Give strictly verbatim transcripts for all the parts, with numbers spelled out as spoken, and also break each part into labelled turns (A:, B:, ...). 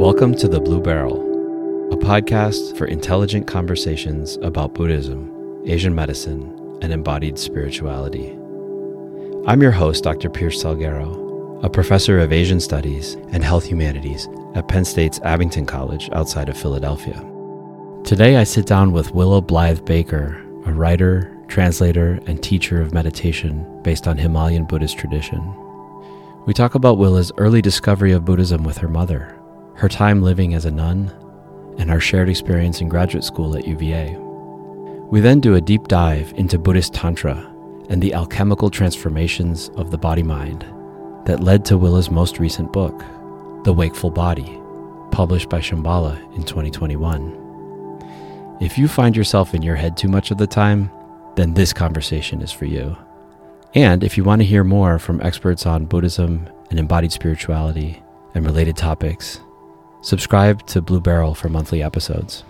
A: Welcome to The Blue Barrel, a podcast for intelligent conversations about Buddhism, Asian medicine, and embodied spirituality. I'm your host, Doctor Pierce Salguero, a professor of Asian Studies and Health Humanities at Penn State's Abington College outside of Philadelphia. Today I sit down with Willa Blythe Baker, a writer, translator, and teacher of meditation based on Himalayan Buddhist tradition. We talk about Willa's early discovery of Buddhism with her mother, her time living as a nun, and our shared experience in graduate school at U V A. We then do a deep dive into Buddhist Tantra and the alchemical transformations of the body-mind that led to Willa's most recent book, The Wakeful Body, published by Shambhala in twenty twenty-one. If you find yourself in your head too much of the time, then this conversation is for you. And if you want to hear more from experts on Buddhism and embodied spirituality and related topics, subscribe to Blue Barrel for monthly episodes.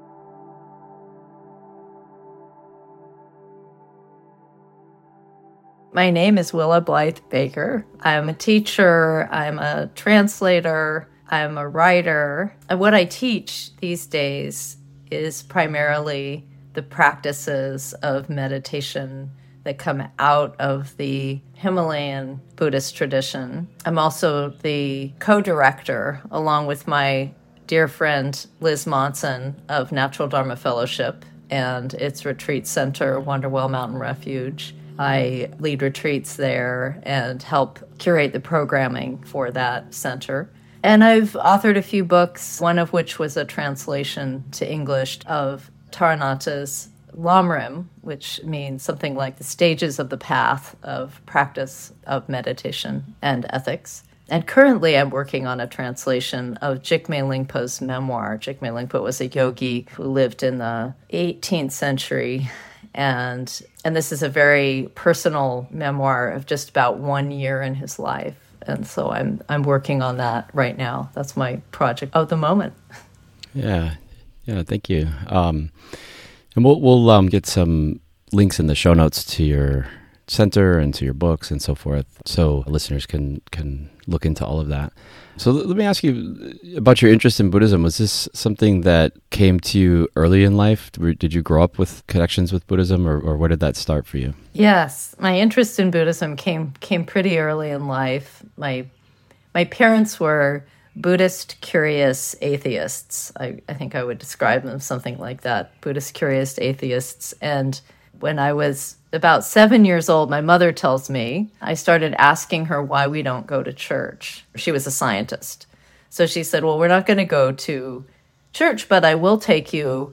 B: My name is Willa Blythe Baker. I'm a teacher, I'm a translator, I'm a writer. And what I teach these days is primarily the practices of meditation that come out of the Himalayan Buddhist tradition. I'm also the co-director, along with my dear friend Liz Monson, of Natural Dharma Fellowship and its retreat center, Wonderwell Mountain Refuge. I lead retreats there and help curate the programming for that center. And I've authored a few books, one of which was a translation to English of Taranata's Lamrim, which means something like the stages of the path of practice of meditation and ethics. And currently I'm working on a translation of Jigme Lingpa's memoir. Jigme Lingpa was a yogi who lived in the eighteenth century, and and this is a very personal memoir of just about one year in his life. And so I'm I'm working on that right now. That's my project of the moment.
A: Yeah, yeah, thank you. Um, And we'll we'll um, get some links in the show notes to your center and to your books and so forth, so listeners can can look into all of that. So let me ask you about your interest in Buddhism. Was this something that came to you early in life? Did you grow up with connections with Buddhism, or, or where did that start for you?
B: Yes, my interest in Buddhism came came pretty early in life. My my parents were Buddhist curious atheists. I, I think I would describe them something like that, Buddhist curious atheists. And when I was about seven years old, my mother tells me, I started asking her why we don't go to church. She was a scientist. So she said, well, we're not going to go to church, but I will take you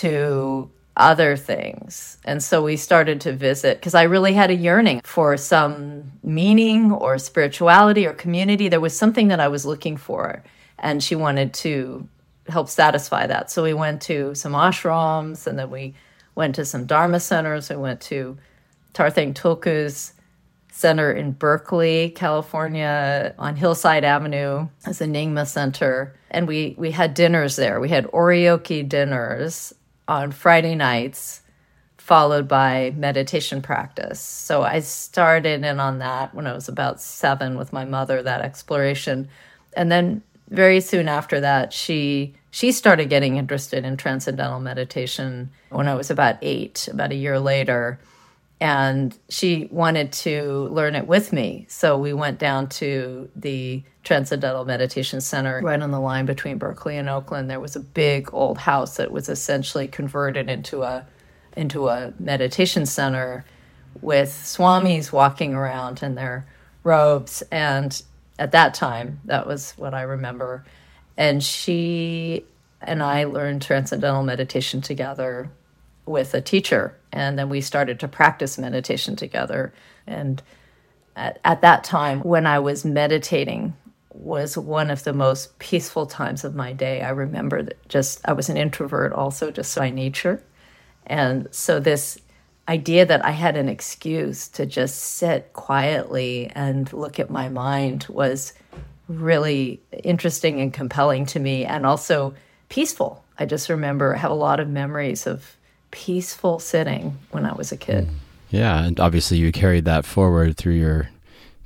B: to other things. And so we started to visit, because I really had a yearning for some meaning or spirituality or community. There was something that I was looking for, and she wanted to help satisfy that. So we went to some ashrams, and then we went to some Dharma centers. We went to Tarthang Tulku's center in Berkeley, California, on Hillside Avenue as a Nyingma center. And we, we had dinners there. We had oryoki dinners on Friday nights, followed by meditation practice. So I started in on that when I was about seven with my mother, that exploration. And then very soon after that, she she started getting interested in transcendental meditation when I was about eight, about a year later. And she wanted to learn it with me. So we went down to the Transcendental Meditation Center right on the line between Berkeley and Oakland. There was a big old house that was essentially converted into a into a meditation center with swamis walking around in their robes. And at that time, that was what I remember. And she and I learned transcendental meditation together with a teacher. And then we started to practice meditation together. And at, at that time, when I was meditating, was one of the most peaceful times of my day. I remember that just, I was an introvert also, just by nature. And so this idea that I had an excuse to just sit quietly and look at my mind was really interesting and compelling to me, and also peaceful. I just remember, I have a lot of memories of peaceful sitting when I was a kid.
A: Yeah, and obviously you carried that forward through your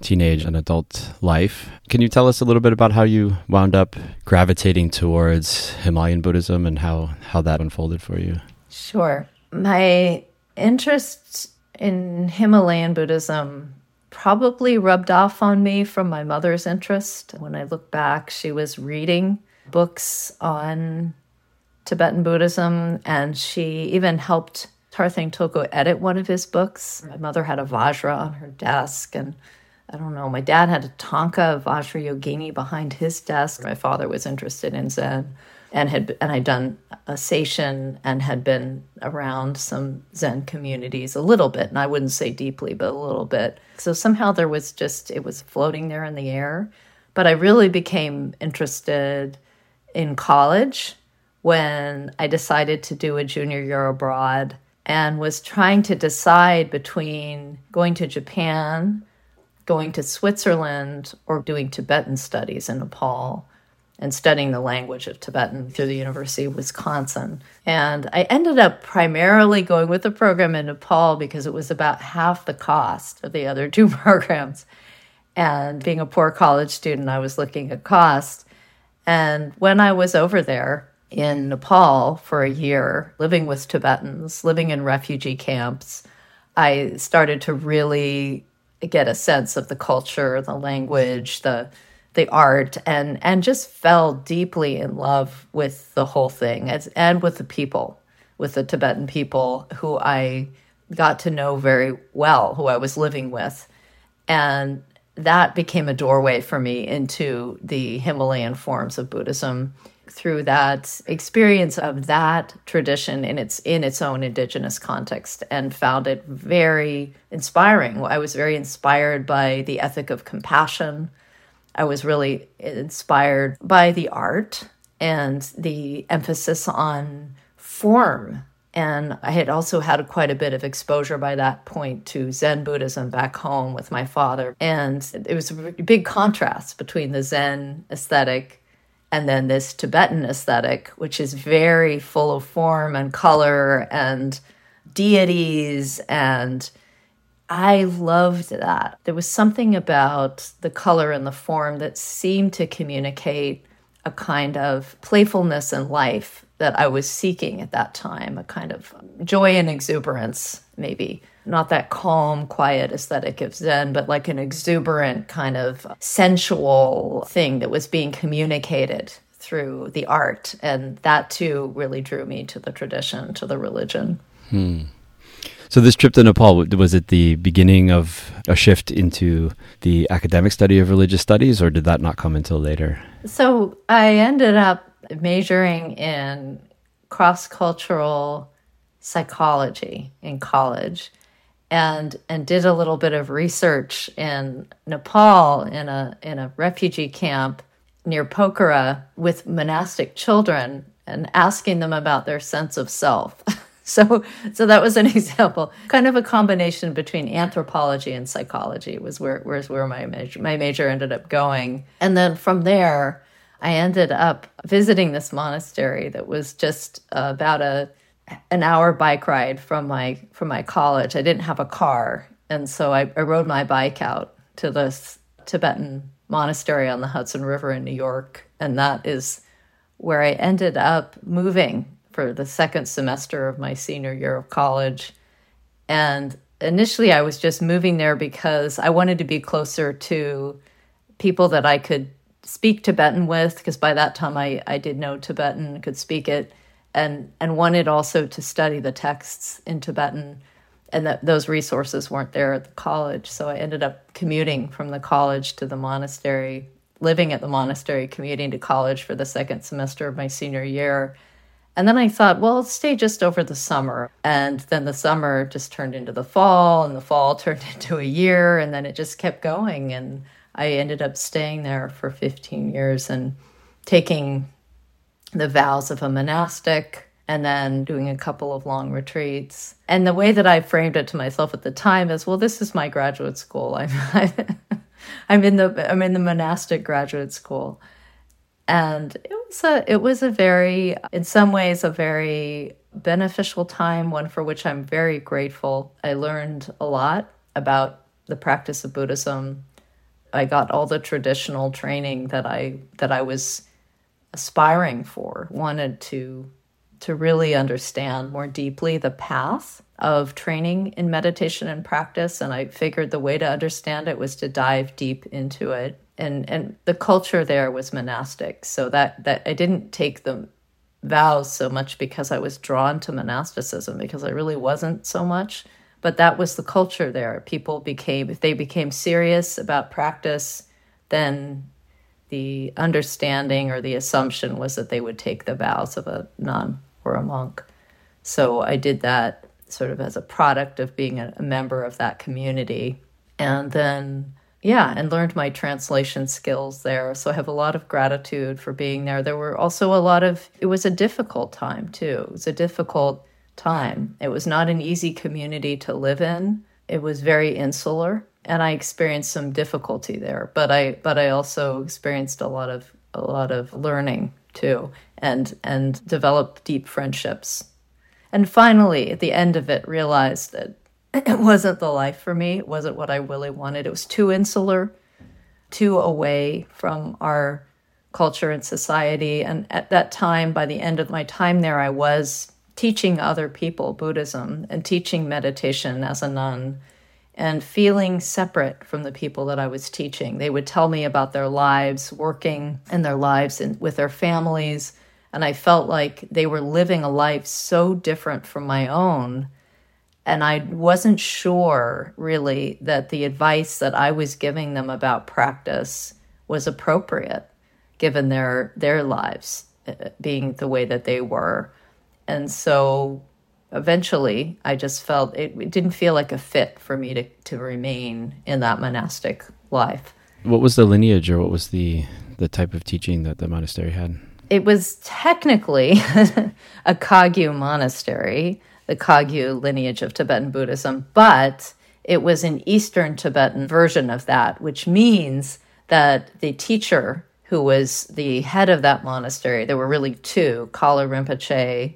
A: teenage and adult life. Can you tell us a little bit about how you wound up gravitating towards Himalayan Buddhism and how, how that unfolded for you?
B: Sure. My interest in Himalayan Buddhism probably rubbed off on me from my mother's interest. When I look back, she was reading books on Tibetan Buddhism, and she even helped Tarthang Tulku edit one of his books. My mother had a Vajra on her desk, and I don't know, my dad had a Tanka Vajra Yogini behind his desk. My father was interested in Zen and had and I'd done a seishin and had been around some Zen communities a little bit, and I wouldn't say deeply, but a little bit. So somehow there was just, it was floating there in the air. But I really became interested in college when I decided to do a junior year abroad and was trying to decide between going to Japan, going to Switzerland, or doing Tibetan studies in Nepal and studying the language of Tibetan through the University of Wisconsin. And I ended up primarily going with the program in Nepal because it was about half the cost of the other two programs. And being a poor college student, I was looking at cost. And when I was over there in Nepal for a year, living with Tibetans, living in refugee camps, I started to really get a sense of the culture, the language, the the art, and and just fell deeply in love with the whole thing, as, and with the people, with the Tibetan people who I got to know very well, who I was living with. And that became a doorway for me into the Himalayan forms of Buddhism through that experience of that tradition in its in its own indigenous context, and found it very inspiring. I was very inspired by the ethic of compassion. I was really inspired by the art and the emphasis on form. And I had also had quite a bit of exposure by that point to Zen Buddhism back home with my father. And it was a big contrast between the Zen aesthetic and then this Tibetan aesthetic, which is very full of form and color and deities, and I loved that. There was something about the color and the form that seemed to communicate a kind of playfulness in life that I was seeking at that time, a kind of joy and exuberance, maybe. Not that calm, quiet aesthetic of Zen, but like an exuberant kind of sensual thing that was being communicated through the art. And that too really drew me to the tradition, to the religion.
A: Hmm. So this trip to Nepal, was it the beginning of a shift into the academic study of religious studies, or did that not come until later?
B: So I ended up majoring in cross-cultural psychology in college, and and did a little bit of research in Nepal in a in a refugee camp near Pokhara with monastic children, and asking them about their sense of self. So so that was an example, kind of a combination between anthropology and psychology was where, was where my major, my major ended up going. And then from there, I ended up visiting this monastery that was just uh, about a an hour bike ride from my from my college. I didn't have a car, and so I, I rode my bike out to this Tibetan monastery on the Hudson River in New York, and that is where I ended up moving for the second semester of my senior year of college. And initially I was just moving there because I wanted to be closer to people that I could speak Tibetan with, because by that time I, I did know Tibetan, could speak it, and, and wanted also to study the texts in Tibetan, and that those resources weren't there at the college. So I ended up commuting from the college to the monastery, living at the monastery, commuting to college for the second semester of my senior year. And then I thought, well, I'll stay just over the summer. And then the summer just turned into the fall, and the fall turned into a year, and then it just kept going. And I ended up staying there for fifteen years and taking the vows of a monastic, and then doing a couple of long retreats. And the way that I framed it to myself at the time is, well, this is my graduate school. I'm, I'm in the I'm in the monastic graduate school. And it was a it was a very, in some ways, a very beneficial time, one for which I'm very grateful. I learned a lot about the practice of Buddhism, I got all the traditional training that I that I was aspiring for, wanted to to really understand more deeply the path of training in meditation and practice. And I figured the way to understand it was to dive deep into it. And and the culture there was monastic. So that, that I didn't take the vows so much because I was drawn to monasticism, because I really wasn't so much. But that was the culture there. People became, if they became serious about practice, then the understanding or the assumption was that they would take the vows of a nun or a monk. So I did that sort of as a product of being a, a member of that community. And then, yeah, and learned my translation skills there. So I have a lot of gratitude for being there. There were also a lot of, it was a difficult time too. It was a difficult time. It was not an easy community to live in. It was very insular, and I experienced some difficulty there. But I, but I also experienced a lot of a lot of learning too, and and developed deep friendships. And finally, at the end of it, realized that it wasn't the life for me. It wasn't what I really wanted. It was too insular, too away from our culture and society. And at that time, by the end of my time there, I was teaching other people Buddhism and teaching meditation as a nun, and feeling separate from the people that I was teaching. They would tell me about their lives, working and their lives in, with their families, and I felt like they were living a life so different from my own. And I wasn't sure, really, that the advice that I was giving them about practice was appropriate, given their their lives being the way that they were. And so eventually, I just felt it, it didn't feel like a fit for me to, to remain in that monastic life.
A: What was the lineage, or what was the, the type of teaching that the monastery had?
B: It was technically a Kagyu monastery, the Kagyu lineage of Tibetan Buddhism, but it was an Eastern Tibetan version of that, which means that the teacher who was the head of that monastery, there were really two, Kala Rinpoche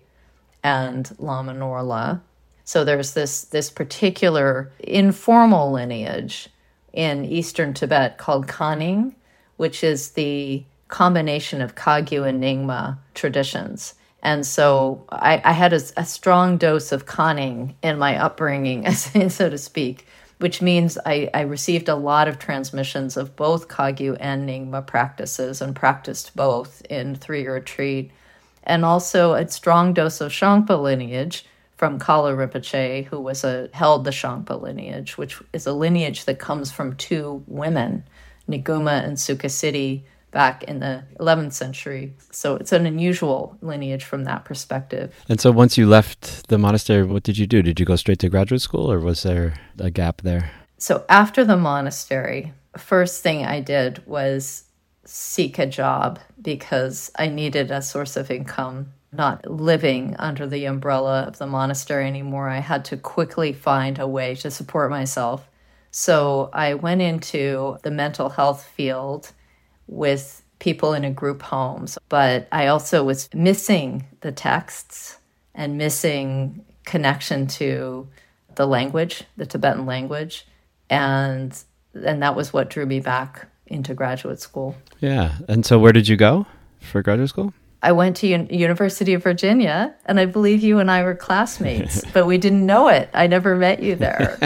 B: and Lama Norla. So there's this, this particular informal lineage in Eastern Tibet called Kaning, which is the combination of Kagyu and Nyingma traditions. And so I, I had a, a strong dose of Kaning in my upbringing, so to speak, which means I, I received a lot of transmissions of both Kagyu and Nyingma practices and practiced both in three-year retreat. And also a strong dose of Shangpa lineage from Kala Rinpoche, who was a held the Shangpa lineage, which is a lineage that comes from two women, Niguma and Sukhasiddhi, back in the eleventh century. So it's an unusual lineage from that perspective.
A: And so once you left the monastery, what did you do? Did you go straight to graduate school, or was there a gap there?
B: So after the monastery, first thing I did was seek a job, because I needed a source of income, not living under the umbrella of the monastery anymore. I had to quickly find a way to support myself. So I went into the mental health field with people in a group homes, but I also was missing the texts and missing connection to the language, the Tibetan language, and and that was what drew me back into graduate school.
A: Yeah. And so where did you go for graduate school?
B: I went to Un- University of Virginia, and I believe you and I were classmates, but we didn't know it. I never met you there.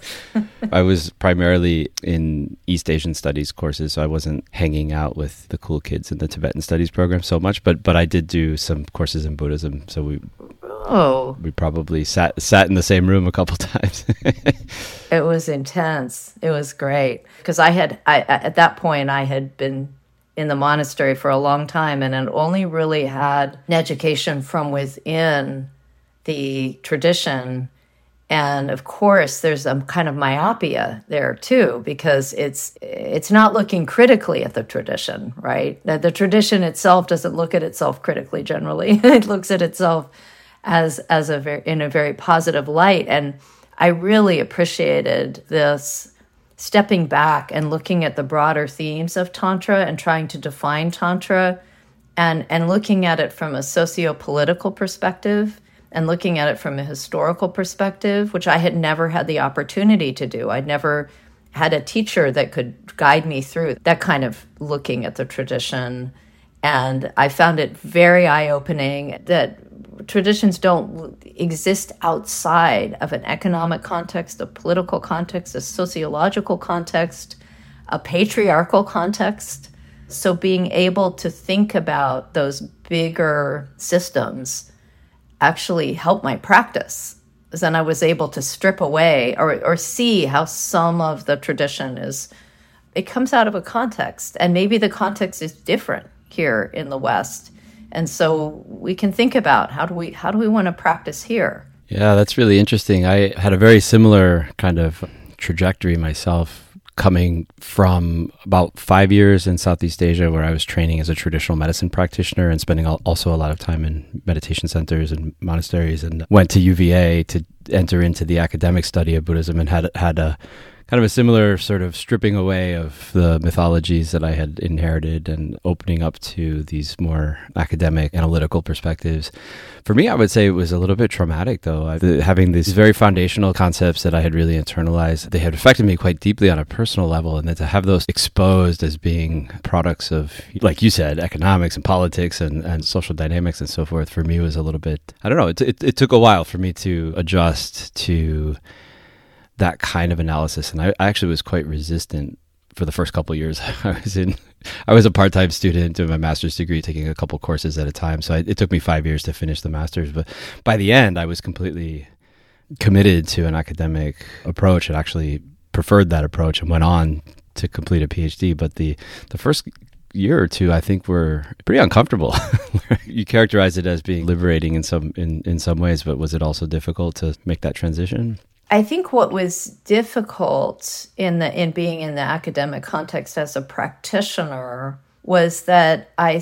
A: I was primarily in East Asian studies courses, so I wasn't hanging out with the cool kids in the Tibetan studies program so much, but but I did do some courses in Buddhism, so we
B: oh.
A: we probably sat sat in the same room a couple times.
B: It was intense. It was great, because I had I at that point I had been in the monastery for a long time, and had only really had an education from within the tradition. And of course, there's a kind of myopia there too, because it's it's not looking critically at the tradition, right? The, the tradition itself doesn't look at itself critically generally. It looks at itself as as a very, in a very positive light. And I really appreciated this stepping back and looking at the broader themes of Tantra and trying to define Tantra, and, and looking at it from a socio-political perspective and looking at it from a historical perspective, which I had never had the opportunity to do. I'd never had a teacher that could guide me through that kind of looking at the tradition. And I found it very eye-opening that traditions don't exist outside of an economic context, a political context, a sociological context, a patriarchal context. So being able to think about those bigger systems actually helped my practice. Then I was able to strip away or, or see how some of the tradition is, it comes out of a context. And maybe the context is different here in the West. And so we can think about how do we how do we want to practice here?
A: Yeah, that's really interesting. I had a very similar kind of trajectory myself, coming from about five years in Southeast Asia, where I was training as a traditional medicine practitioner and spending also a lot of time in meditation centers and monasteries, and went to U V A to enter into the academic study of Buddhism, and had had a kind of a similar sort of stripping away of the mythologies that I had inherited and opening up to these more academic, analytical perspectives. For me, I would say it was a little bit traumatic, though. I, the, having these very foundational concepts that I had really internalized, they had affected me quite deeply on a personal level, and then to have those exposed as being products of, like you said, economics and politics and, and social dynamics and so forth, for me was a little bit, I don't know, it, it, it took a while for me to adjust to that kind of analysis. And I, I actually was quite resistant for the first couple of years. I was in, I was a part-time student doing my master's degree, taking a couple courses at a time. So I, it took me five years to finish the master's. But by the end, I was completely committed to an academic approach and actually preferred that approach and went on to complete a PhD. But the, the first year or two, I think, were pretty uncomfortable. You characterize it as being liberating in some in, in some ways, but was it also difficult to make that transition?
B: I think what was difficult in the in being in the academic context as a practitioner was that I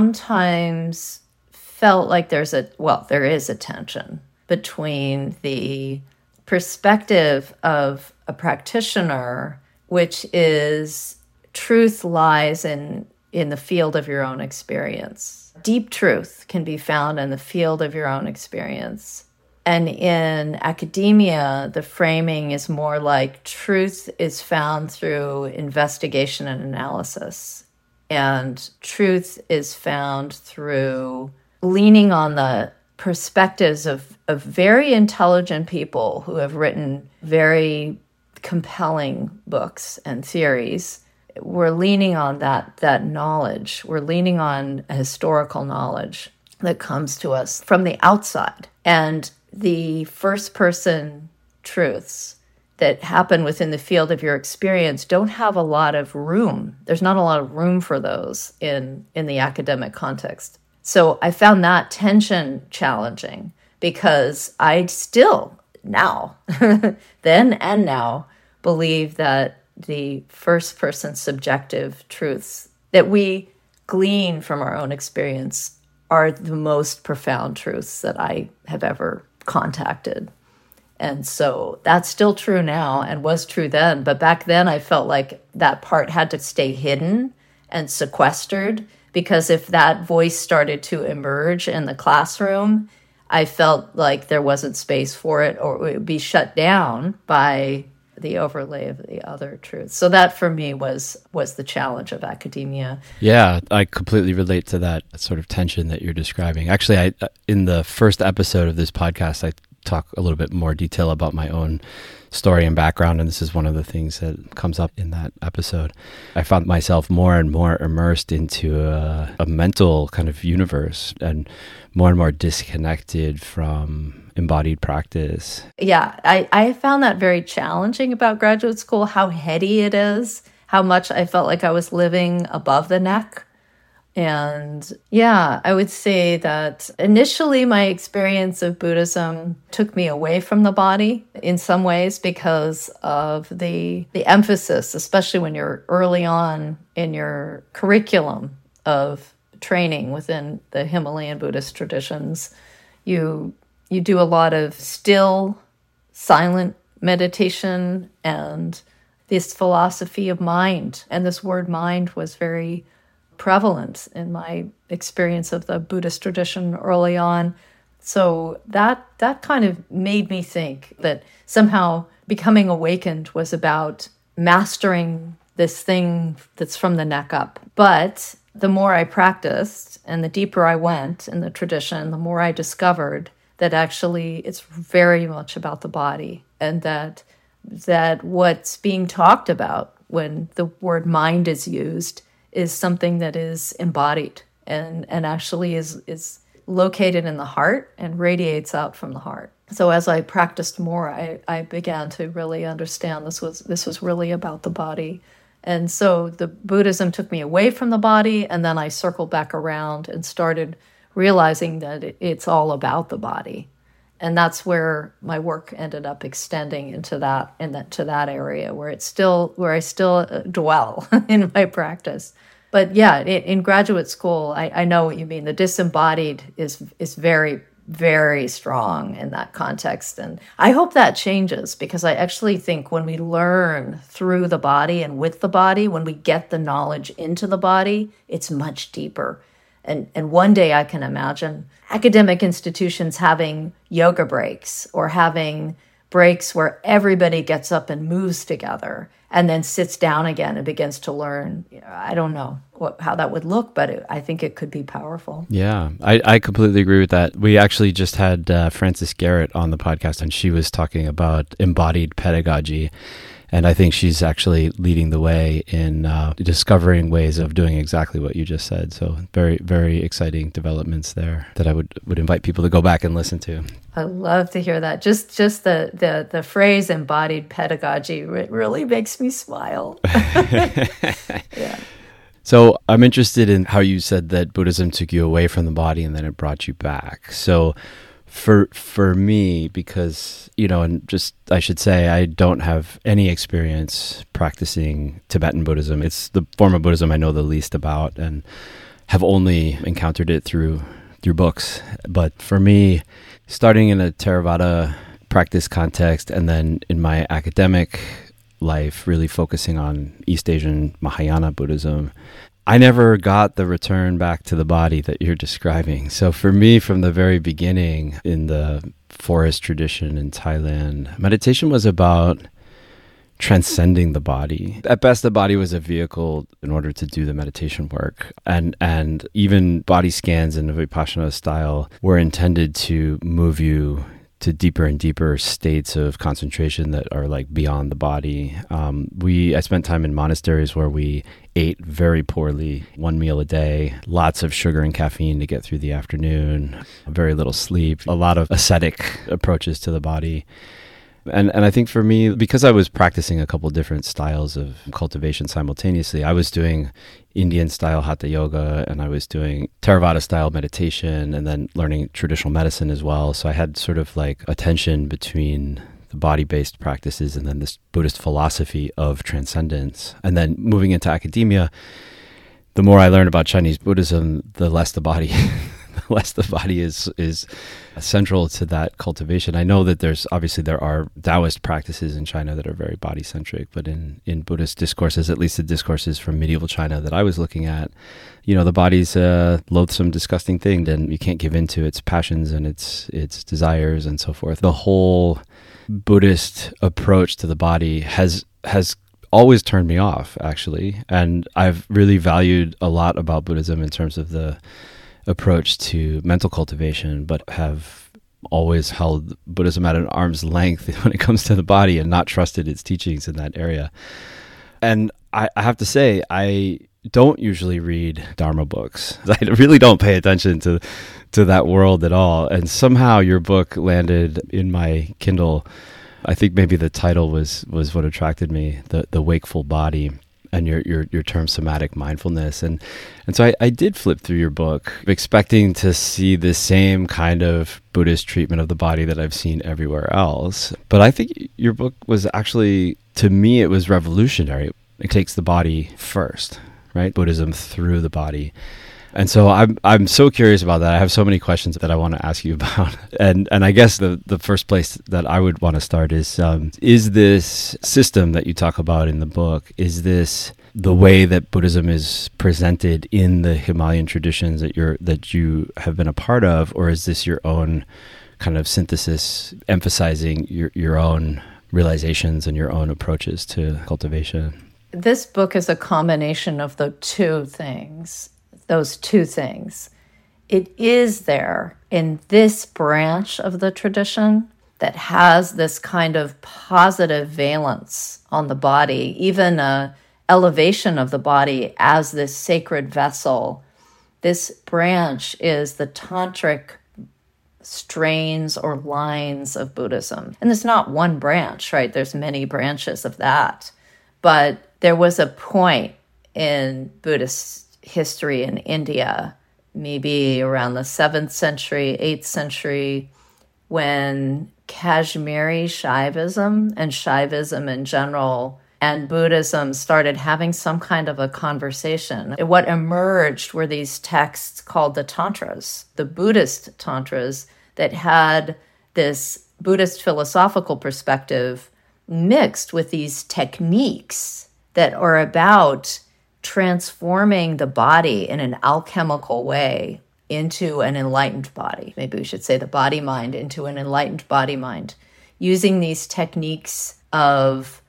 B: sometimes felt like there's a, well, there is a tension between the perspective of a practitioner, which is truth lies in, in the field of your own experience. Deep truth can be found in the field of your own experience. And in academia, the framing is more like truth is found through investigation and analysis. And truth is found through leaning on the perspectives of, of very intelligent people who have written very compelling books and theories. We're leaning on that, that knowledge. We're leaning on a historical knowledge that comes to us from the outside. And the first-person truths that happen within the field of your experience don't have a lot of room. There's not a lot of room for those in, in the academic context. So I found that tension challenging because I still now, then and now, believe that the first-person subjective truths that we glean from our own experience are the most profound truths that I have ever contacted. And so that's still true now and was true then. But back then I felt like that part had to stay hidden and sequestered, because if that voice started to emerge in the classroom, I felt like there wasn't space for it, or it would be shut down by the overlay of the other truths. So that for me was was the challenge of academia.
A: Yeah, I completely relate to that sort of tension that you're describing. Actually, I in the first episode of this podcast, I talk a little bit more detail about my own story and background, and this is one of the things that comes up in that episode. I found myself more and more immersed into a, a mental kind of universe and more and more disconnected from embodied practice.
B: Yeah, I, I found that very challenging about graduate school, how heady it is, how much I felt like I was living above the neck. And yeah, I would say that initially my experience of Buddhism took me away from the body in some ways because of the the emphasis, especially when you're early on in your curriculum of training within the Himalayan Buddhist traditions. You you do a lot of still, silent meditation and this philosophy of mind. And this word mind was very prevalent in my experience of the Buddhist tradition early on. So that that kind of made me think that somehow becoming awakened was about mastering this thing that's from the neck up. But the more I practiced and the deeper I went in the tradition, the more I discovered that actually it's very much about the body, and that that what's being talked about when the word mind is used is something that is embodied and, and actually is, is located in the heart and radiates out from the heart. So as I practiced more, I, I began to really understand this was this was really about the body. And so the Buddhism took me away from the body, and then I circled back around and started realizing that it, it's all about the body. And that's where my work ended up extending into that, in that to that area where it's still where I still dwell in my practice. But yeah, in, in graduate school, I, I know what you mean. The disembodied is is very, very strong in that context. And I hope that changes, because I actually think when we learn through the body and with the body, when we get the knowledge into the body, it's much deeper. And and one day I can imagine academic institutions having yoga breaks, or having breaks where everybody gets up and moves together and then sits down again and begins to learn. I don't know what, how that would look, but it, I think it could be powerful.
A: Yeah, I, I completely agree with that. We actually just had uh, Frances Garrett on the podcast, and she was talking about embodied pedagogy. And I think she's actually leading the way in uh, discovering ways of doing exactly what you just said. So very, very exciting developments there that I would, would invite people to go back and listen to.
B: I love to hear that. Just just the the, the phrase embodied pedagogy, it really makes me smile. Yeah.
A: So I'm interested in how you said that Buddhism took you away from the body and then it brought you back. So For for me, because, you know, and just I should say I don't have any experience practicing Tibetan Buddhism. It's the form of Buddhism I know the least about, and have only encountered it through through books. But for me, starting in a Theravada practice context, and then in my academic life, really focusing on East Asian Mahayana Buddhism, I never got the return back to the body that you're describing. So for me, from the very beginning in the forest tradition in Thailand, meditation was about transcending the body. At best, the body was a vehicle in order to do the meditation work. And and even body scans in the Vipassana style were intended to move you to deeper and deeper states of concentration that are like beyond the body. Um, we I spent time in monasteries where we ate very poorly, one meal a day, lots of sugar and caffeine to get through the afternoon, very little sleep, a lot of ascetic approaches to the body. And and I think for me, because I was practicing a couple different styles of cultivation simultaneously, I was doing Indian style Hatha yoga, and I was doing Theravada style meditation, and then learning traditional medicine as well. So I had sort of like a tension between the body-based practices and then this Buddhist philosophy of transcendence. And then moving into academia, the more I learned about Chinese Buddhism, the less the body the less the body is is central to that cultivation. I know that there's obviously there are Taoist practices in China that are very body-centric, but in, in Buddhist discourses, at least the discourses from medieval China that I was looking at, you know, the body's a loathsome, disgusting thing, and you can't give in to its passions and its its desires and so forth. The whole Buddhist approach to the body has has always turned me off, actually, and I've really valued a lot about Buddhism in terms of the approach to mental cultivation, but have always held Buddhism at an arm's length when it comes to the body and not trusted its teachings in that area. And I, I have to say, I don't usually read Dharma books. I really don't pay attention to to that world at all. And somehow your book landed in my Kindle. I think maybe the title was was what attracted me, the the wakeful body, and your your your term somatic mindfulness. And and so I, I did flip through your book expecting to see the same kind of Buddhist treatment of the body that I've seen everywhere else. But I think your book was actually, to me, it was revolutionary. It takes the body first, right? Buddhism through the body. And so I'm I'm so curious about that. I have so many questions that I want to ask you about. And and I guess the, the first place that I would want to start is, um, is this system that you talk about in the book, is this the way that Buddhism is presented in the Himalayan traditions that you're that you have been a part of, or is this your own kind of synthesis, emphasizing your, your own realizations and your own approaches to cultivation?
B: This book is a combination of the two things, those two things. It is there in this branch of the tradition that has this kind of positive valence on the body, even a elevation of the body as this sacred vessel. This branch is the tantric strains or lines of Buddhism. And there's not one branch, right? There's many branches of that. But there was a point in Buddhist history in India, maybe around the seventh century, eighth century, when Kashmiri Shaivism and Shaivism in general and Buddhism started having some kind of a conversation. What emerged were these texts called the Tantras, the Buddhist Tantras, that had this Buddhist philosophical perspective mixed with these techniques that are about transforming the body in an alchemical way into an enlightened body. Maybe we should say the body-mind into an enlightened body-mind, using these techniques of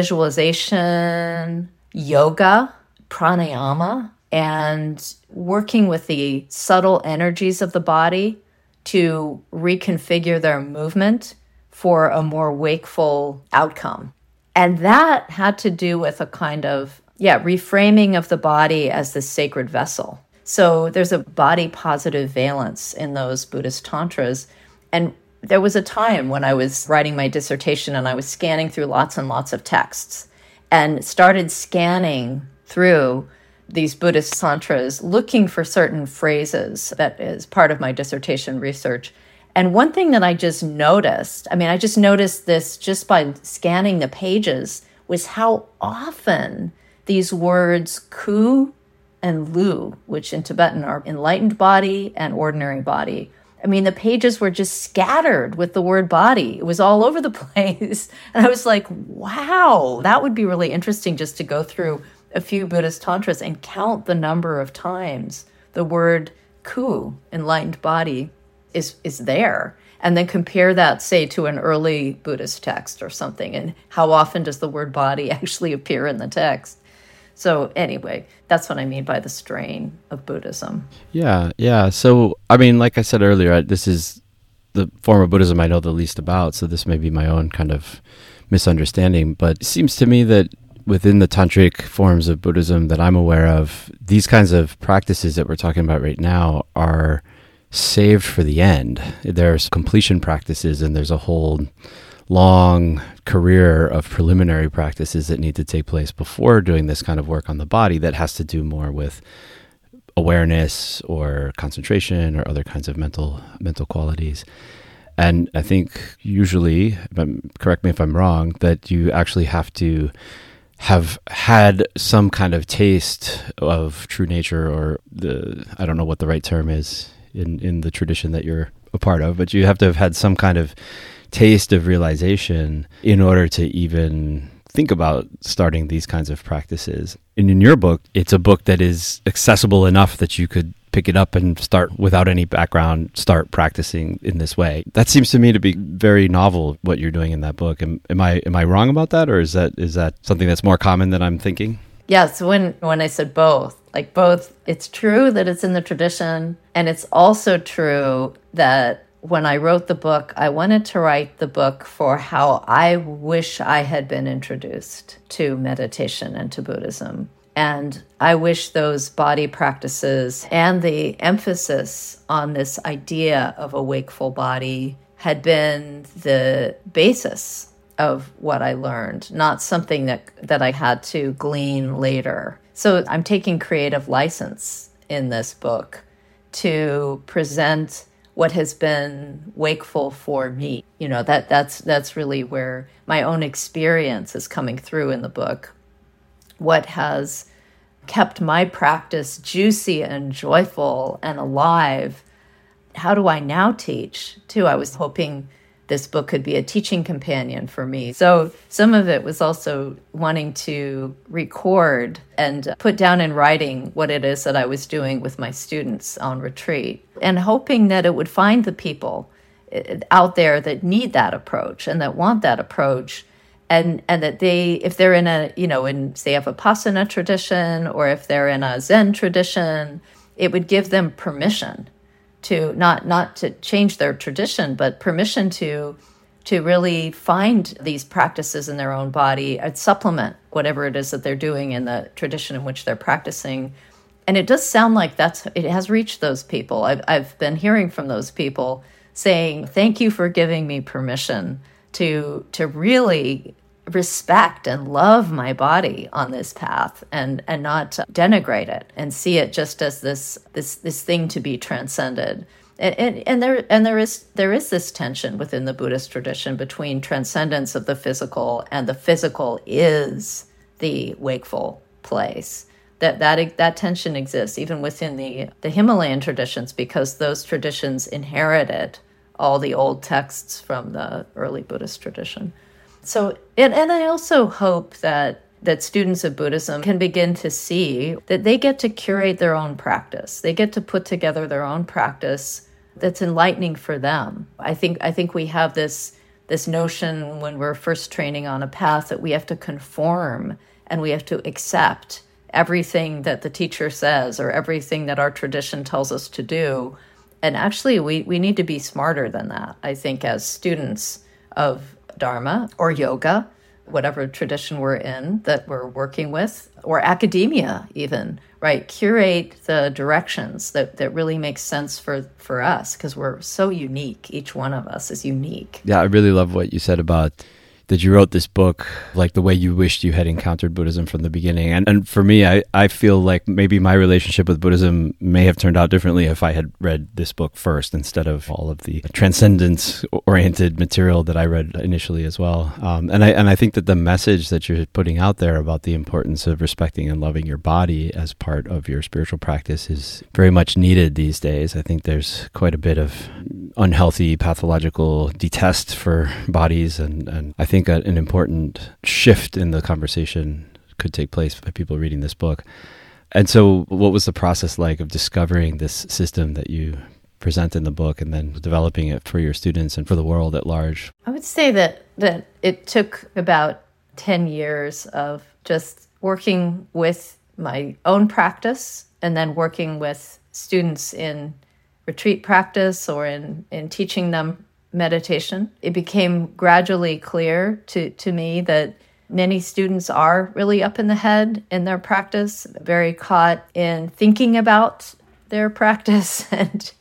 B: visualization, yoga, pranayama, and working with the subtle energies of the body to reconfigure their movement for a more wakeful outcome. And that had to do with a kind of, yeah, reframing of the body as the sacred vessel. So there's a body positive valence in those Buddhist tantras. And there was a time when I was writing my dissertation and I was scanning through lots and lots of texts and started scanning through these Buddhist tantras, looking for certain phrases that is part of my dissertation research. And one thing that I just noticed, I mean, I just noticed this just by scanning the pages, was how often these words ku and lu, which in Tibetan are enlightened body and ordinary body. I mean, the pages were just scattered with the word body. It was all over the place. And I was like, wow, that would be really interesting just to go through a few Buddhist tantras and count the number of times the word ku, enlightened body, is is there. And then compare that, say, to an early Buddhist text or something. And how often does the word body actually appear in the text? So anyway, that's what I mean by the strain of Buddhism.
A: Yeah, yeah. So, I mean, like I said earlier, I, this is the form of Buddhism I know the least about, so this may be my own kind of misunderstanding. But it seems to me that within the tantric forms of Buddhism that I'm aware of, these kinds of practices that we're talking about right now are saved for the end. There's completion practices, and there's a whole long career of preliminary practices that need to take place before doing this kind of work on the body that has to do more with awareness or concentration or other kinds of mental mental qualities. And I think usually, correct me if I'm wrong, that you actually have to have had some kind of taste of true nature, or the, I don't know what the right term is in, in the tradition that you're a part of, but you have to have had some kind of taste of realization in order to even think about starting these kinds of practices. And in your book, it's a book that is accessible enough that you could pick it up and start without any background, start practicing in this way. That seems to me to be very novel, what you're doing in that book. Am, am I am I wrong about that, or is that is that something that's more common than I'm thinking?
B: Yes, when when I said both, like both, it's true that it's in the tradition, and it's also true that when I wrote the book, I wanted to write the book for how I wish I had been introduced to meditation and to Buddhism. And I wish those body practices and the emphasis on this idea of a wakeful body had been the basis of what I learned, not something that, that I had to glean later. So I'm taking creative license in this book to present what has been wakeful for me. You know, that that's that's really where my own experience is coming through in the book. What has kept my practice juicy and joyful and alive? How do I now teach, too? I was hoping this book could be a teaching companion for me. So some of it was also wanting to record and put down in writing what it is that I was doing with my students on retreat, and hoping that it would find the people out there that need that approach and that want that approach, And and that they, if they're in a, you know, in say a Vipassana tradition, or if they're in a Zen tradition, it would give them permission to not not to change their tradition, but permission to to really find these practices in their own body and supplement whatever it is that they're doing in the tradition in which they're practicing. And it does sound like that's it has reached those people. I've I've been hearing from those people saying, "Thank you for giving me permission to to really respect and love my body on this path, and and not denigrate it and see it just as this this this thing to be transcended." And, and, and there and there is there is this tension within the Buddhist tradition between transcendence of the physical and the physical is the wakeful place. That that that tension exists even within the the Himalayan traditions, because those traditions inherited all the old texts from the early Buddhist tradition. So, and, and I also hope that that students of Buddhism can begin to see that they get to curate their own practice. They get to put together their own practice that's enlightening for them. I think I think we have this this notion when we're first training on a path that we have to conform and we have to accept everything that the teacher says or everything that our tradition tells us to do. And actually, we, we need to be smarter than that, I think, as students of Dharma or yoga, whatever tradition we're in that we're working with, or academia even, right? Curate the directions that, that really make sense for, for us, because we're so unique. Each one of us is unique.
A: Yeah, I really love what you said about that you wrote this book like the way you wished you had encountered Buddhism from the beginning. And and for me, I, I feel like maybe my relationship with Buddhism may have turned out differently if I had read this book first instead of all of the transcendence-oriented material that I read initially as well. Um, and I and I think that the message that you're putting out there about the importance of respecting and loving your body as part of your spiritual practice is very much needed these days. I think there's quite a bit of unhealthy pathological detest for bodies, and, and I think an important shift in the conversation could take place by people reading this book. And so what was the process like of discovering this system that you present in the book and then developing it for your students and for the world at large?
B: I would say that, that it took about ten years of just working with my own practice and then working with students in retreat practice or in, in teaching them meditation. It became gradually clear to, to me that many students are really up in the head in their practice, very caught in thinking about their practice, and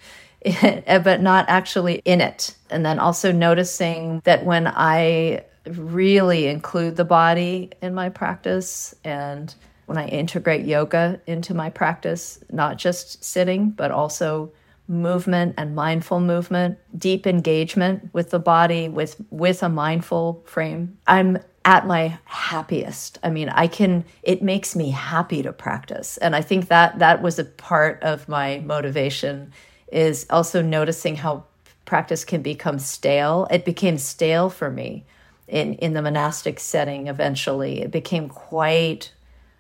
B: but not actually in it. And then also noticing that when I really include the body in my practice, and when I integrate yoga into my practice, not just sitting, but also movement and mindful movement, deep engagement with the body, with with a mindful frame, I'm at my happiest. I mean, I can, it makes me happy to practice. And I think that that was a part of my motivation, is also noticing how practice can become stale. It became stale for me in, in the monastic setting eventually. It became quite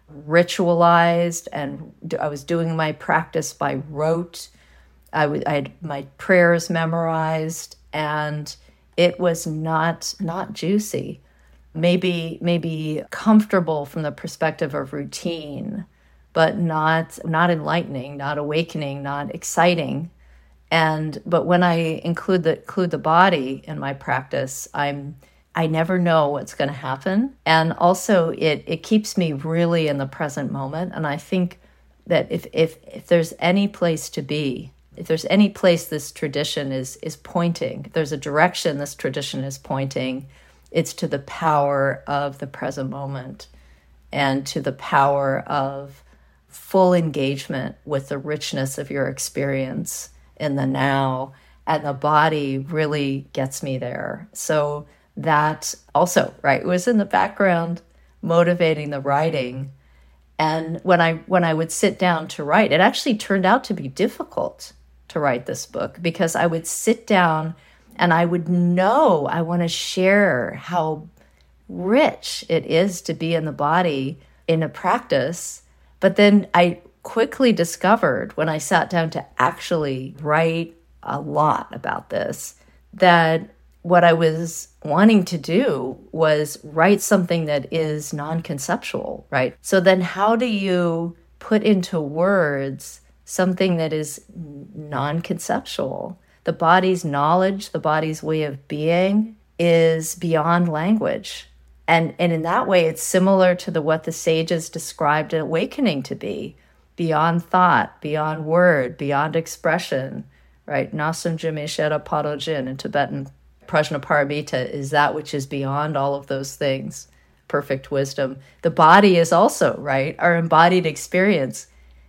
B: ritualized, and I was doing my practice by rote. I, w- I had my prayers memorized, and it was not not juicy. Maybe maybe comfortable from the perspective of routine, but not not enlightening, not awakening, not exciting. And but when I include the include the body in my practice, I'm I never know what's going to happen, and also it it keeps me really in the present moment. And I think that if if if there's any place to be, if there's any place this tradition is is pointing, if there's a direction this tradition is pointing, it's to the power of the present moment and to the power of full engagement with the richness of your experience in the now. And the body really gets me there. So that also, right, was in the background motivating the writing. And when I when I would sit down to write, it actually turned out to be difficult to write this book, because I would sit down and I would know I want to share how rich it is to be in the body in a practice. But then I quickly discovered, when I sat down to actually write a lot about this, that what I was wanting to do was write something that is non-conceptual, right? So then how do you put into words something that is non-conceptual? The body's knowledge, the body's way of being is beyond language. And, and in that way, it's similar to the what the sages described awakening to be, beyond thought, beyond word, beyond expression, right? Nasam Jameshera Padojin in Tibetan, Prajnaparamita is that which is beyond all of those things, perfect wisdom. The body is also, right, our embodied experience,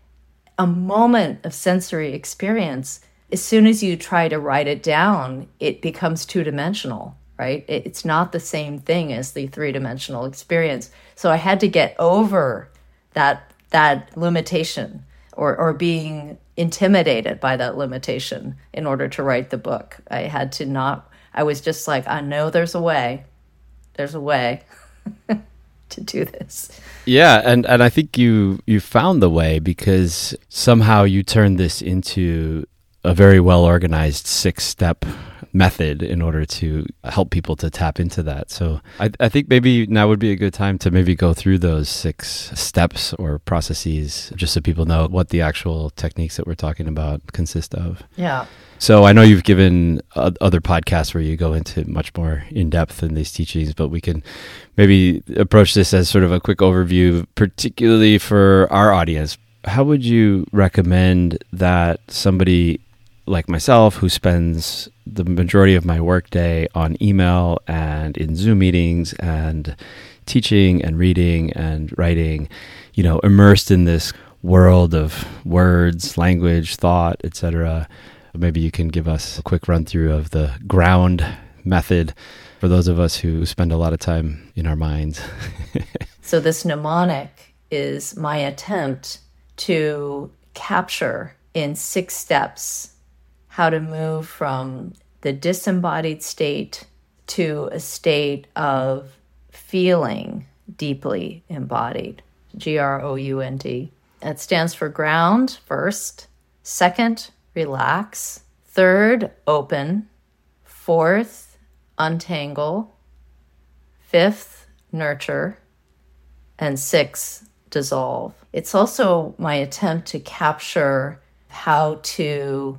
B: a moment of sensory experience. As soon as you try to write it down, it becomes two-dimensional, right? It's not the same thing as the three-dimensional experience. So I had to get over that that limitation or, or being intimidated by that limitation in order to write the book. I had to not, I was just like, I know there's a way. There's a way to do this.
A: Yeah, and, and I think you you found the way because somehow you turned this into a very well-organized six-step method in order to help people to tap into that. So I, I think maybe now would be a good time to maybe go through those six steps or processes just so people know what the actual techniques that we're talking about consist of.
B: Yeah.
A: So I know you've given uh, other podcasts where you go into much more in depth in these teachings, but we can maybe approach this as sort of a quick overview, particularly for our audience. How would you recommend that somebody like myself, who spends the majority of my workday on email and in Zoom meetings and teaching and reading and writing, you know, immersed in this world of words, language, thought, et cetera. Maybe you can give us a quick run through of the ground method for those of us who spend a lot of time in our minds.
B: So this mnemonic is my attempt to capture in six steps how to move from the disembodied state to a state of feeling deeply embodied, G R O U N D. That stands for ground, first. Second, relax. Third, open. Fourth, untangle. Fifth, nurture. And sixth, dissolve. It's also my attempt to capture how to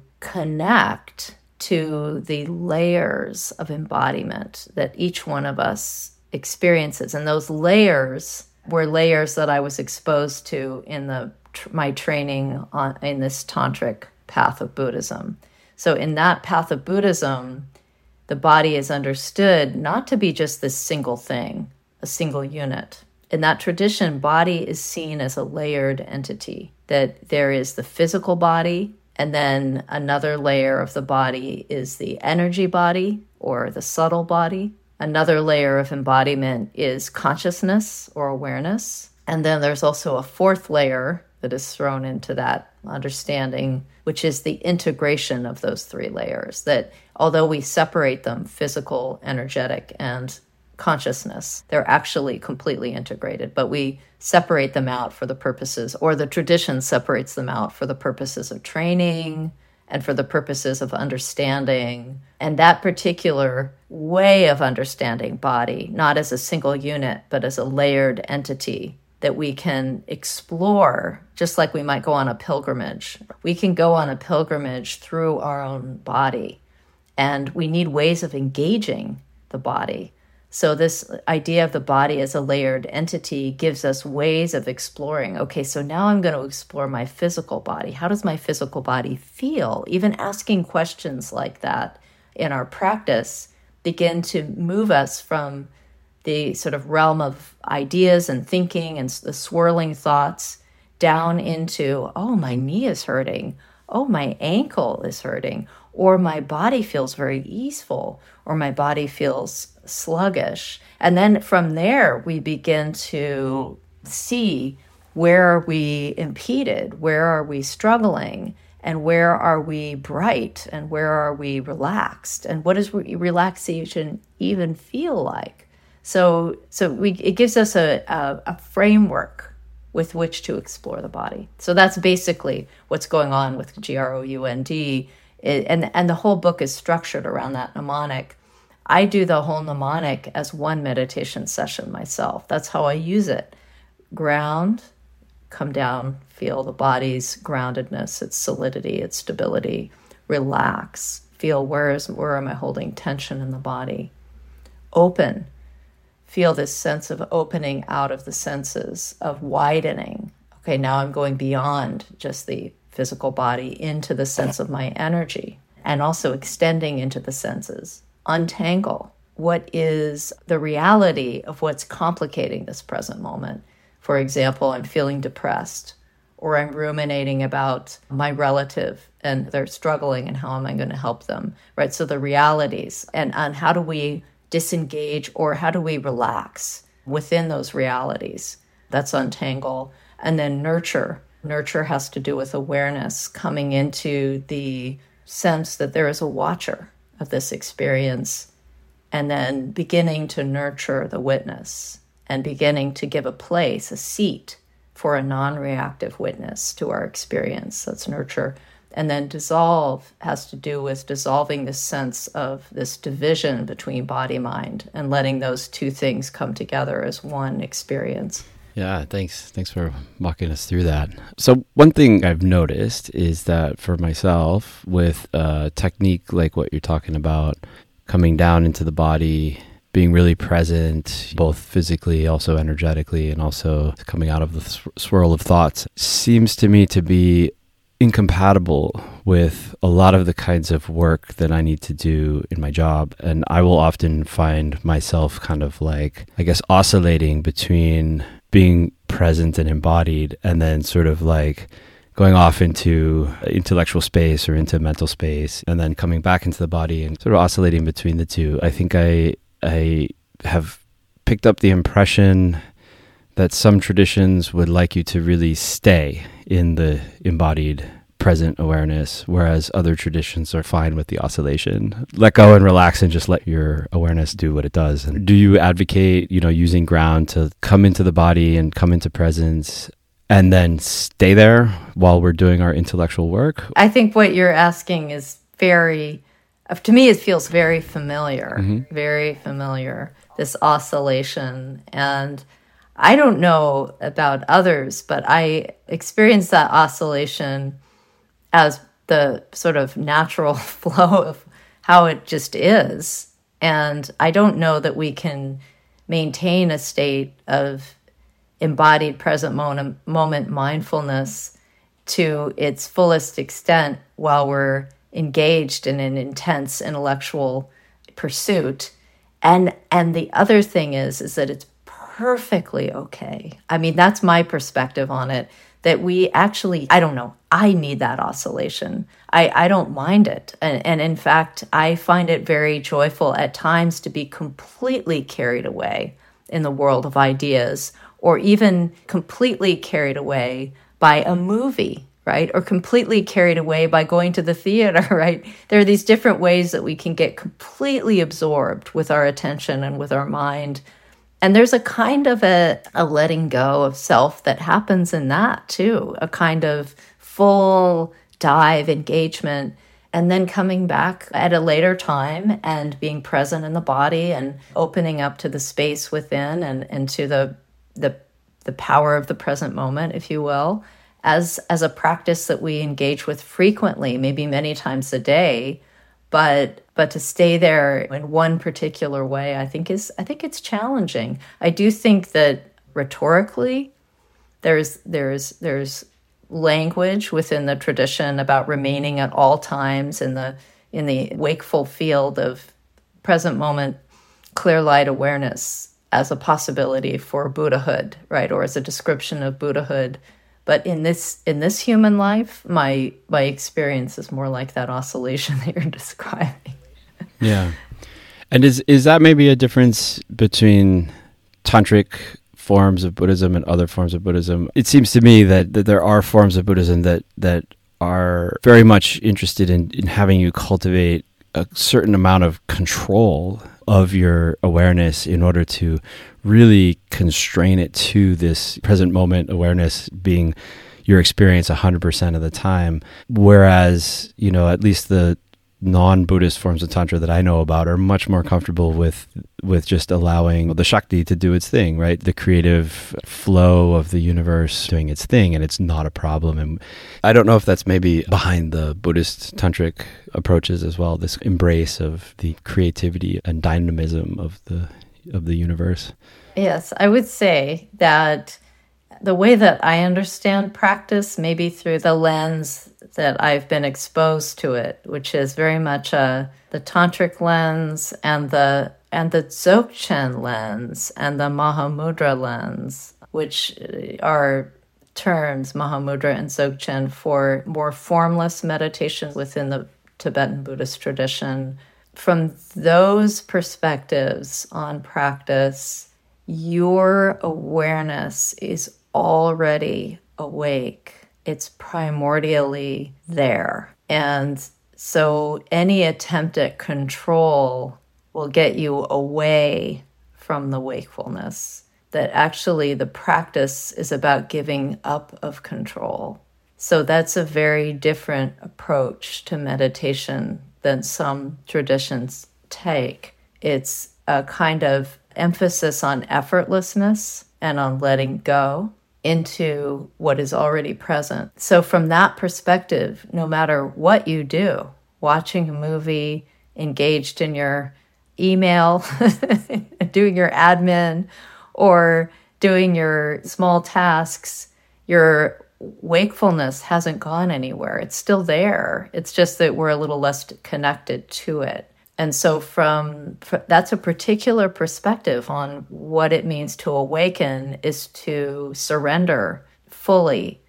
B: connect to the layers of embodiment that each one of us experiences. And those layers were layers that I was exposed to in the my training on, in this tantric path of Buddhism. So in that path of Buddhism, the body is understood not to be just this single thing, a single unit. In that tradition, body is seen as a layered entity, that there is the physical body, and then another layer of the body is the energy body or the subtle body. Another layer of embodiment is consciousness or awareness. And then there's also a fourth layer that is thrown into that understanding, which is the integration of those three layers, that although we separate them, physical, energetic, and consciousness, they're actually completely integrated, but we separate them out for the purposes, or the tradition separates them out for the purposes of training and for the purposes of understanding. And that particular way of understanding body, not as a single unit, but as a layered entity that we can explore, just like we might go on a pilgrimage. We can go on a pilgrimage through our own body, and we need ways of engaging the body. So this idea of the body as a layered entity gives us ways of exploring. Okay, so now I'm going to explore my physical body. How does my physical body feel? Even asking questions like that in our practice begin to move us from the sort of realm of ideas and thinking and the swirling thoughts down into, oh, my knee is hurting. Oh, my ankle is hurting. Or my body feels very easeful. Or my body feels sluggish. And then from there, we begin to see, where are we impeded? Where are we struggling? And where are we bright? And where are we relaxed? And what does re- relaxation even feel like? So so we it gives us a, a, a framework with which to explore the body. So that's basically what's going on with G R O U N D. It, and, and the whole book is structured around that mnemonic. I do the whole mnemonic as one meditation session myself. That's how I use it. Ground, come down, feel the body's groundedness, its solidity, its stability. Relax, feel where is where am I holding tension in the body. Open, feel this sense of opening out of the senses, of widening. Okay, now I'm going beyond just the physical body into the sense of my energy, and also extending into the senses. Untangle. What is the reality of what's complicating this present moment? For example, I'm feeling depressed, or I'm ruminating about my relative and they're struggling and how am I going to help them, right? So the realities and, and how do we disengage or how do we relax within those realities? That's untangle. And then nurture. Nurture has to do with awareness, coming into the sense that there is a watcher of this experience, and then beginning to nurture the witness and beginning to give a place, a seat for a non-reactive witness to our experience. That's nurture. And then dissolve has to do with dissolving this sense of this division between body-mind and letting those two things come together as one experience.
A: Yeah, thanks. Thanks for walking us through that. So one thing I've noticed is that for myself, with a technique like what you're talking about, coming down into the body, being really present, both physically, also energetically, and also coming out of the sw- swirl of thoughts, seems to me to be incompatible with a lot of the kinds of work that I need to do in my job. And I will often find myself kind of like, I guess, oscillating between being present and embodied and then sort of like going off into intellectual space or into mental space and then coming back into the body and sort of oscillating between the two. I think I I have picked up the impression that some traditions would like you to really stay in the embodied present awareness, whereas other traditions are fine with the oscillation. Let go and relax and just let your awareness do what it does. And do you advocate, you know, using ground to come into the body and come into presence and then stay there while we're doing our intellectual work?
B: I think what you're asking is very, to me, it feels very familiar, mm-hmm. very familiar, this oscillation. And I don't know about others, but I experience that oscillation as the sort of natural flow of how it just is. And I don't know that we can maintain a state of embodied present moment, moment mindfulness to its fullest extent while we're engaged in an intense intellectual pursuit. And and the other thing is, is that it's perfectly okay. I mean, that's my perspective on it, that we actually, I don't know, I need that oscillation. I, I don't mind it. And, and in fact, I find it very joyful at times to be completely carried away in the world of ideas, or even completely carried away by a movie, right? Or completely carried away by going to the theater, right? There are these different ways that we can get completely absorbed with our attention and with our mind. And there's a kind of a, a letting go of self that happens in that too, a kind of full dive engagement, and then coming back at a later time and being present in the body and opening up to the space within and, and to the, the the power of the present moment, if you will, as as a practice that we engage with frequently, maybe many times a day. But but to stay there in one particular way, I think is I think it's challenging. I do think that rhetorically, there's there's there's language within the tradition about remaining at all times in the in the wakeful field of present moment, clear light awareness as a possibility for Buddhahood, right, or as a description of Buddhahood. But in this in this human life, my my experience is more like that oscillation that you're describing.
A: Yeah. And is is that maybe a difference between tantric forms of Buddhism and other forms of Buddhism? It seems to me that, that there are forms of Buddhism that, that are very much interested in, in having you cultivate a certain amount of control of your awareness in order to really constrain it to this present moment awareness being your experience one hundred percent of the time. Whereas, you know, at least the non-Buddhist forms of Tantra that I know about are much more comfortable with with just allowing the Shakti to do its thing, right? The creative flow of the universe doing its thing, and it's not a problem. And I don't know if that's maybe behind the Buddhist Tantric approaches as well, this embrace of the creativity and dynamism of the of the universe.
B: Yes, I would say that the way that I understand practice, maybe through the lens that I've been exposed to it, which is very much uh, the tantric lens and the and the Dzogchen lens and the Mahamudra lens, which are terms, Mahamudra and Dzogchen, for more formless meditation within the Tibetan Buddhist tradition. From those perspectives on practice, your awareness is already awake. It's primordially there. And so any attempt at control will get you away from the wakefulness. That actually the practice is about giving up of control. So that's a very different approach to meditation than some traditions take. It's a kind of emphasis on effortlessness and on letting go into what is already present. So from that perspective, no matter what you do, watching a movie, engaged in your email, doing your admin, or doing your small tasks, your wakefulness hasn't gone anywhere. It's still there. It's just that we're a little less connected to it. And so from that's a particular perspective on what it means to awaken, is to surrender fully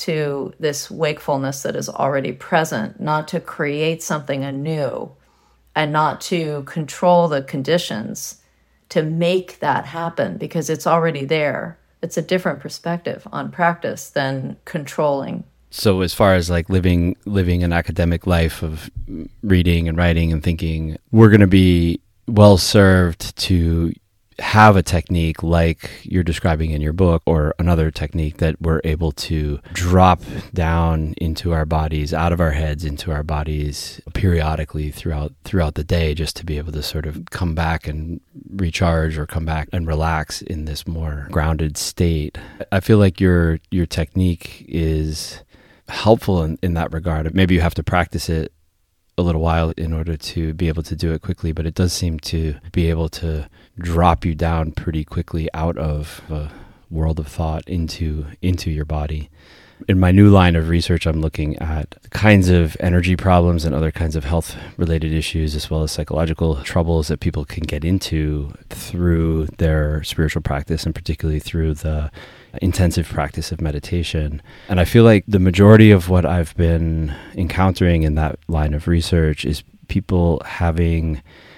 B: to this wakefulness that is already present, not to create something anew and not to control the conditions to make that happen, because it's already there. It's a different perspective on practice than controlling.
A: So as far as like living living an academic life of reading and writing and thinking, we're going to be well served to have a technique like you're describing in your book, or another technique that we're able to drop down into our bodies, out of our heads into our bodies periodically throughout throughout the day, just to be able to sort of come back and recharge or come back and relax in this more grounded state. I feel like your your technique is helpful in, in that regard. Maybe you have to practice it a little while in order to be able to do it quickly, but it does seem to be able to drop you down pretty quickly out of a world of thought into into your body. In my new line of research, I'm looking at kinds of energy problems and other kinds of health-related issues, as well as psychological troubles that people can get into through their spiritual practice, and particularly through the intensive practice of meditation. And I feel like the majority of what I've been encountering in that line of research is people having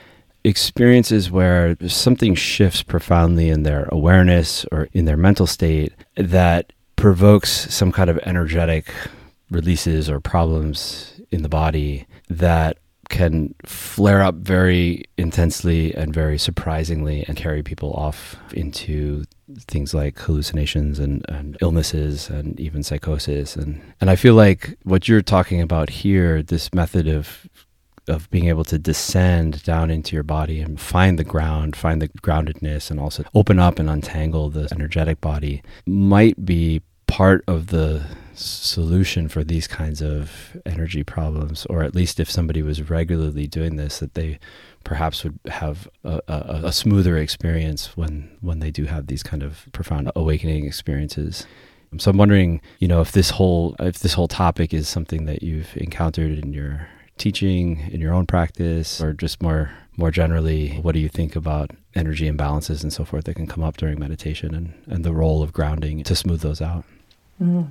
A: experiences where something shifts profoundly in their awareness or in their mental state that provokes some kind of energetic releases or problems in the body that can flare up very intensely and very surprisingly and carry people off into things like hallucinations and, and illnesses and even psychosis. And, and I feel like what you're talking about here, this method of of being able to descend down into your body and find the ground, find the groundedness, and also open up and untangle the energetic body, might be part of the solution for these kinds of energy problems. Or at least if somebody was regularly doing this, that they perhaps would have a, a, a smoother experience when, when they do have these kind of profound awakening experiences. So I'm wondering, you know, if this whole if this whole topic is something that you've encountered in your teaching, in your own practice, or just more more generally, what do you think about energy imbalances and so forth that can come up during meditation, and, and the role of grounding to smooth those out?
B: Mm.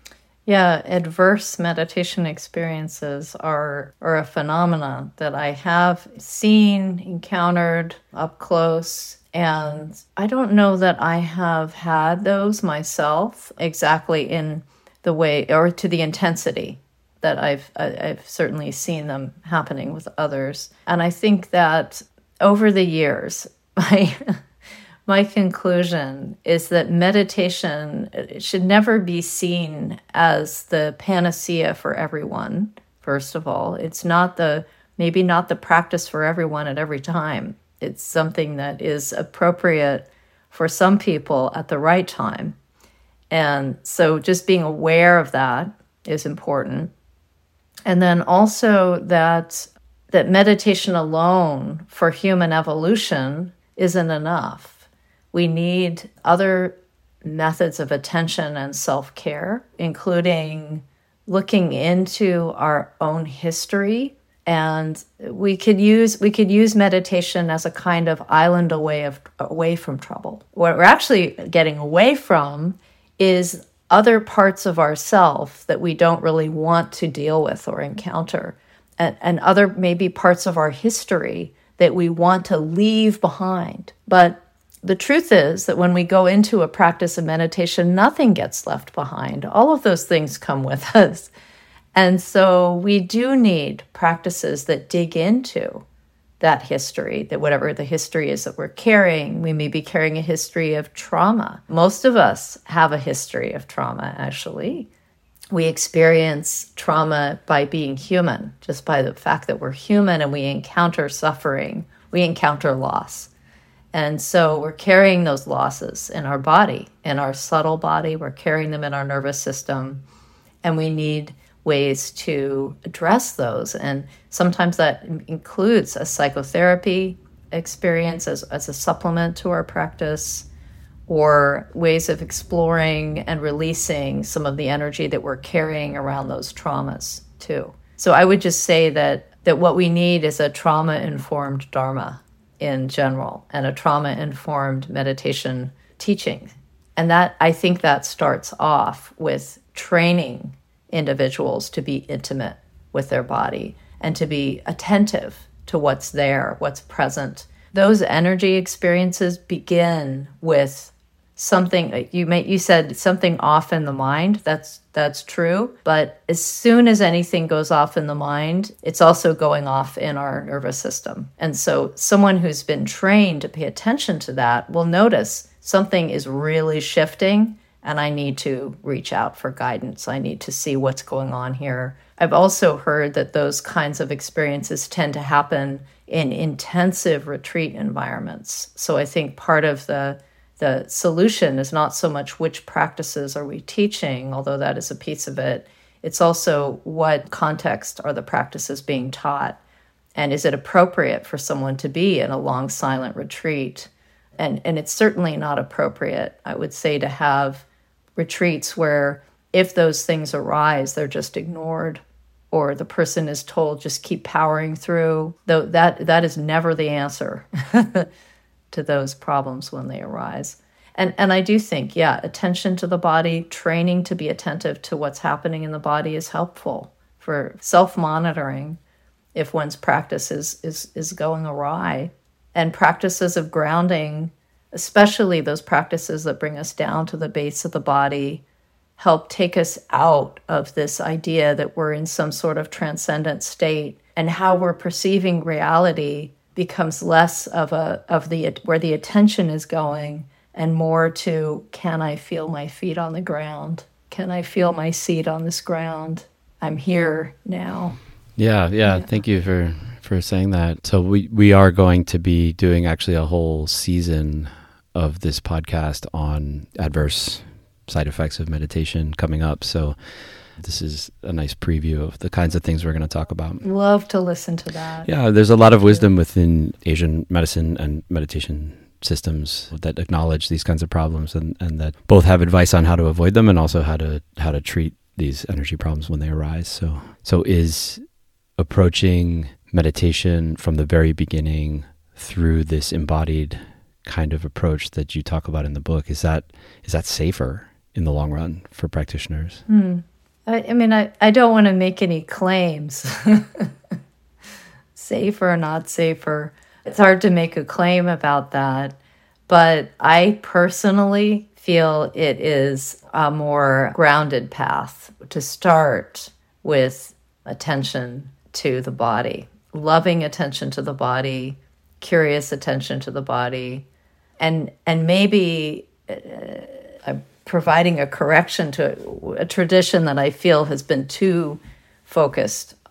B: Yeah, adverse meditation experiences are, are a phenomena that I have seen, encountered up close. And I don't know that I have had those myself exactly in the way, or to the intensity that I've I've certainly seen them happening with others. And I think that over the years, my my conclusion is that meditation should never be seen as the panacea for everyone. First of all, it's not the maybe not the practice for everyone at every time. It's something that is appropriate for some people at the right time. And so just being aware of that is important. And then also that that meditation alone for human evolution isn't enough. We need other methods of attention and self-care, including looking into our own history. And we could use we could use meditation as a kind of island away of away from trouble. What we're actually getting away from is other parts of ourself that we don't really want to deal with or encounter, and, and other maybe parts of our history that we want to leave behind. But the truth is that when we go into a practice of meditation, nothing gets left behind. All of those things come with us. And so we do need practices that dig into that history, that whatever the history is that we're carrying. We may be carrying a history of trauma. Most of us have a history of trauma, actually. We experience trauma by being human, just by the fact that we're human and we encounter suffering, we encounter loss. And so we're carrying those losses in our body, in our subtle body, we're carrying them in our nervous system, and we need ways to address those. And sometimes that includes a psychotherapy experience as, as a supplement to our practice, or ways of exploring and releasing some of the energy that we're carrying around those traumas too. So I would just say that that what we need is a trauma-informed Dharma in general, and a trauma-informed meditation teaching. And that, I think that starts off with training individuals to be intimate with their body and to be attentive to what's there, what's present. Those energy experiences begin with something, you may, you said something off in the mind. That's that's true. But as soon as anything goes off in the mind, it's also going off in our nervous system. And so someone who's been trained to pay attention to that will notice something is really shifting, and I need to reach out for guidance. I need to see what's going on here. I've also heard that those kinds of experiences tend to happen in intensive retreat environments. So I think part of the the solution is not so much which practices are we teaching, although that is a piece of it. It's also what context are the practices being taught, and is it appropriate for someone to be in a long silent retreat? And and it's certainly not appropriate, I would say, to have retreats where if those things arise, they're just ignored, or the person is told just keep powering through. Though that that is never the answer to those problems when they arise. And and I do think, yeah, attention to the body, training to be attentive to what's happening in the body is helpful for self-monitoring if one's practice is is, is going awry. And practices of grounding, especially those practices that bring us down to the base of the body, help take us out of this idea that we're in some sort of transcendent state, and how we're perceiving reality becomes less of a of the where the attention is going, and more to, can I feel my feet on the ground? Can I feel my seat on this ground? I'm here now.
A: Yeah, yeah. yeah. Thank you for, for saying that. So we, we are going to be doing actually a whole season of this podcast on adverse side effects of meditation coming up. So this is a nice preview of the kinds of things we're going to talk about.
B: Love to listen to that.
A: Yeah, there's a lot of wisdom within Asian medicine and meditation systems that acknowledge these kinds of problems, and, and that both have advice on how to avoid them and also how to how to treat these energy problems when they arise. So so is approaching meditation from the very beginning through this embodied kind of approach that you talk about in the book, is that is that safer in the long run for practitioners?
B: Hmm. I, I mean, I, I don't want to make any claims. Safer or not safer. It's hard to make a claim about that. But I personally feel it is a more grounded path to start with attention to the body, loving attention to the body, curious attention to the body, and and maybe uh, providing a correction to a tradition that I feel has been too focused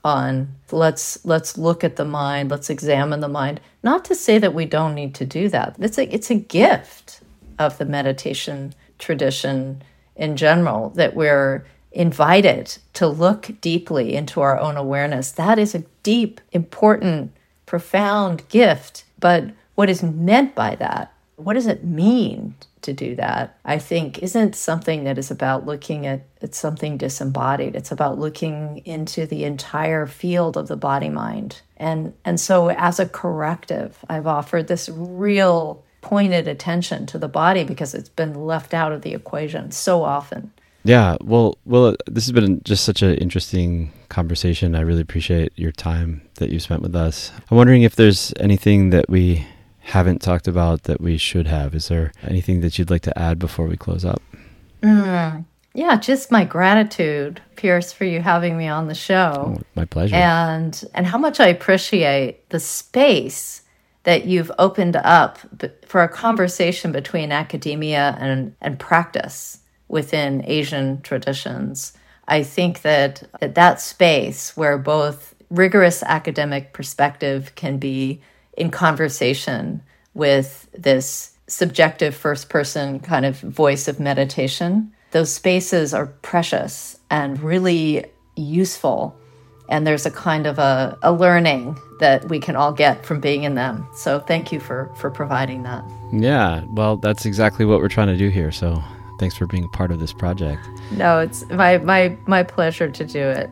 B: on let's let's look at the mind, let's examine the mind. Not to say that we don't need to do that. It's a, it's a gift of the meditation tradition in general, that we're invited to look deeply into our own awareness. That is a deep, important, profound gift. But what is meant by that, what does it mean to do that, I think isn't something that is about looking at, at something disembodied. It's about looking into the entire field of the body-mind. And, and so as a corrective, I've offered this real pointed attention to the body because it's been left out of the equation so often.
A: Yeah, well, well, this has been just such an interesting conversation. I really appreciate your time that you spent with us. I'm wondering if there's anything that we haven't talked about that we should have. Is there anything that you'd like to add before we close up?
B: Mm, yeah, just my gratitude, Pierce, for you having me on the show.
A: Oh, my pleasure.
B: And and how much I appreciate the space that you've opened up for a conversation between academia and, and practice within Asian traditions. I think that, that that space where both rigorous academic perspective can be in conversation with this subjective first-person kind of voice of meditation, those spaces are precious and really useful. And there's a kind of a, a learning that we can all get from being in them. So thank you for, for providing that.
A: Yeah, well, that's exactly what we're trying to do here. So thanks for being a part of this project.
B: No, it's my, my, my pleasure to do it.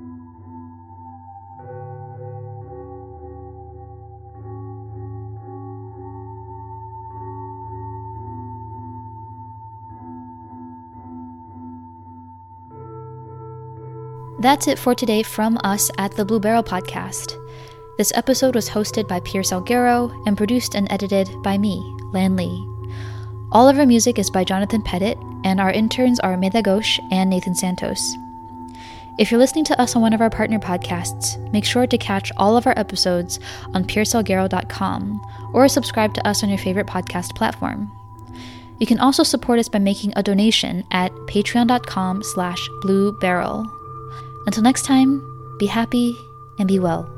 C: That's it for today from us at the Blue Barrel Podcast. This episode was hosted by Pierre Salguero and produced and edited by me, Lan Lee. All of our music is by Jonathan Pettit, and our interns are Medha Ghosh and Nathan Santos. If you're listening to us on one of our partner podcasts, make sure to catch all of our episodes on pierre salguero dot com or subscribe to us on your favorite podcast platform. You can also support us by making a donation at patreon dot com slash blue barrel. Until next time, be happy and be well.